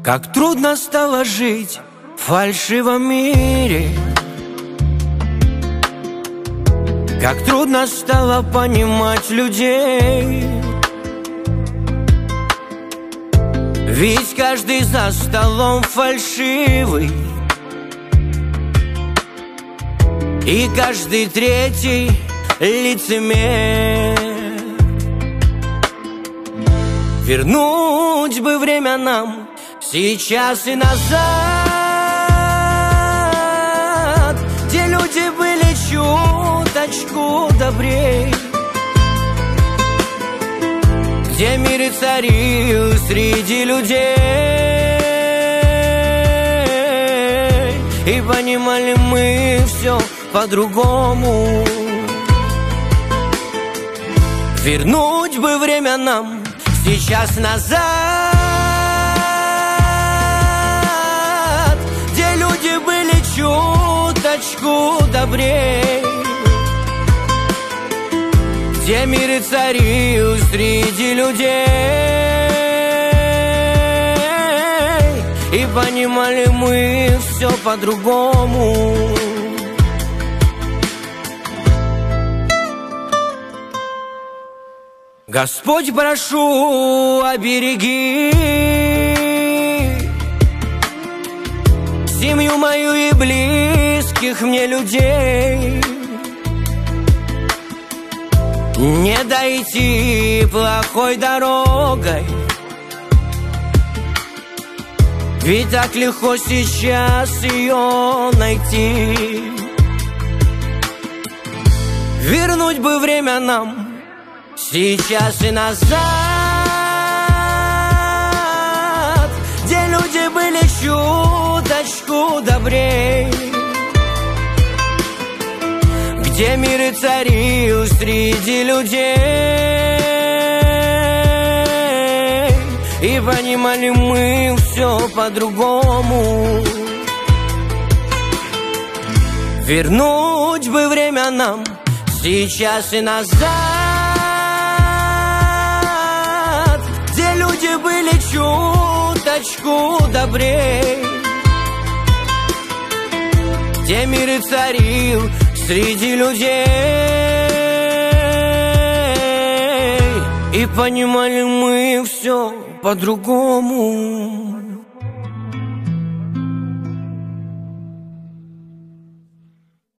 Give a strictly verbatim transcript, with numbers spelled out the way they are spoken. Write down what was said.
Как трудно стало жить в фальшивом мире, как трудно стало понимать людей. Ведь каждый за столом фальшивый, и каждый третий лицемер. Вернуть бы время нам сейчас и назад, где люди были чуточку добрей, где мир и царил среди людей, и понимали мы все по-другому. Вернуть бы время нам сейчас назад, где люди были чуточку добрей, где мир и царил среди людей, и понимали мы все по-другому. Господь, прошу, обереги семью мою и близких мне людей. Не дойти плохой дорогой, ведь так легко сейчас ее найти. Вернуть бы время нам сейчас и назад, где люди были чуточку добрей, где мир и царил среди людей, и понимали мы все по-другому. Вернуть бы время нам сейчас и назад, где люди были чуточку добрей, где мир и царил среди людей, и понимали мы все по-другому.